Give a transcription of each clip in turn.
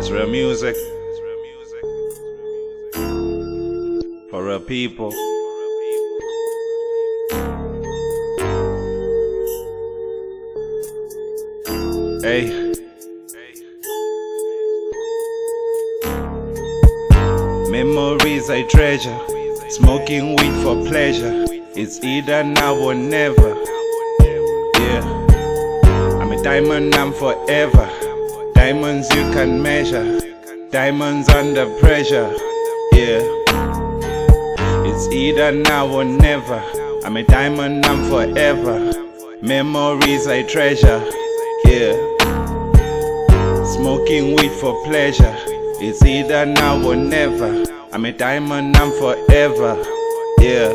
It's real music for real people. Hey. Memories I treasure, smoking weed for pleasure. It's either now or never. Yeah, I'm a diamond, I'm forever. Diamonds you can measure, diamonds under pressure. Yeah, it's either now or never. I'm a diamond, I'm forever. Memories I treasure. Yeah, smoking weed for pleasure. It's either now or never. I'm a diamond, I'm forever. Yeah,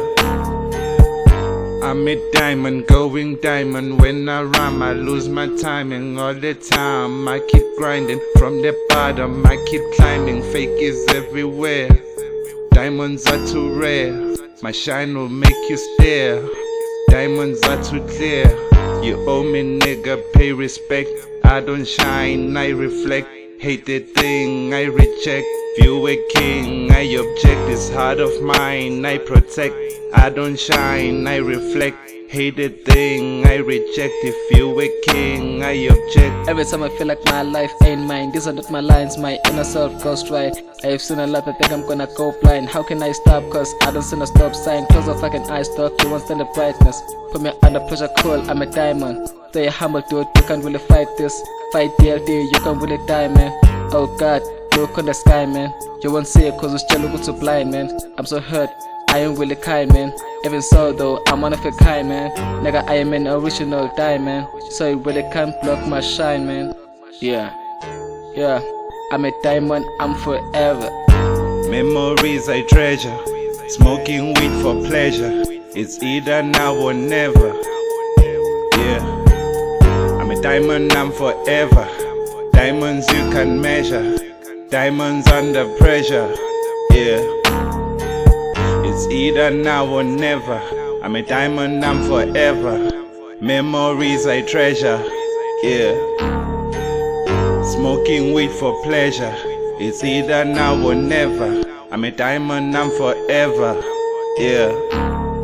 I'm a diamond, going diamond. When I rhyme, I lose my timing all the time. I keep grinding from the bottom, I keep climbing. Fake is everywhere. Diamonds are too rare. My shine will make you stare. Diamonds are too clear. You owe me, nigga, pay respect. I don't shine, I reflect. Hate the thing, I reject. Feel a king, I object. This heart of mine, I protect. I don't shine, I reflect. Hate the thing, I reject. If you a king, I object. Every time I feel like my life ain't mine, these are not my lines, my inner self goes right. I've seen a lot, I think I'm gonna go blind. How can I stop? Cause I don't see no stop sign. Close off like an eye stalk, you won't stand the brightness. Put me under pressure, cool, I'm a diamond. Stay humble, dude, you can't really fight this. Fight DLD, you can't really die, man. Oh god, look on the sky, man. You won't see it cause it's still looking too blind, man. I'm so hurt, I ain't really kind, man. Even so though, I'm one of a kind, man. Nigga, I am an original diamond, so you really can't block my shine, man. Yeah, I'm a diamond, I'm forever. Memories I treasure, smoking weed for pleasure. It's either now or never. Yeah, I'm a diamond, I'm forever. Diamonds you can measure, diamonds under pressure. Yeah, it's either now or never. I'm a diamond, I'm forever. Memories I treasure. Yeah, smoking weed for pleasure. It's either now or never. I'm a diamond, I'm forever. Yeah.